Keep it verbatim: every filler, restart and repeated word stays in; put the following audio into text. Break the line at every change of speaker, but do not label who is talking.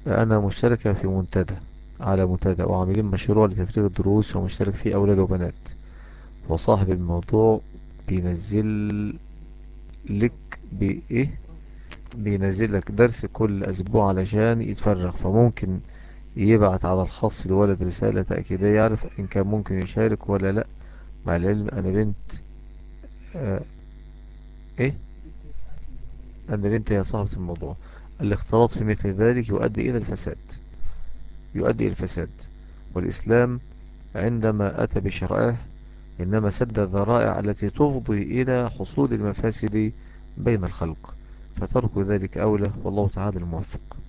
أنا مشتركة في منتدى، على منتدى وعاملين مشروع لتفريغ الدروس ومشترك فيه أولاد وبنات، وصاحب الموضوع بينزل لك بإيه بينزل لك درس كل أسبوع علشان يتفرغ، فممكن يبعت على الخاص الولد رسالة تأكيدية يعرف إن كان ممكن يشارك ولا لأ. مع العلم أنا بنت آه إيه أنا بنت هي صاحبة الموضوع. الاختلاط في مثل ذلك يؤدي إلى الفساد، يؤدي إلى الفساد. والإسلام عندما أتى بشرائعه إنما سد الذرائع التي تفضي إلى حصول المفاسد بين الخلق، فترك ذلك أولى، والله تعالى الموفق.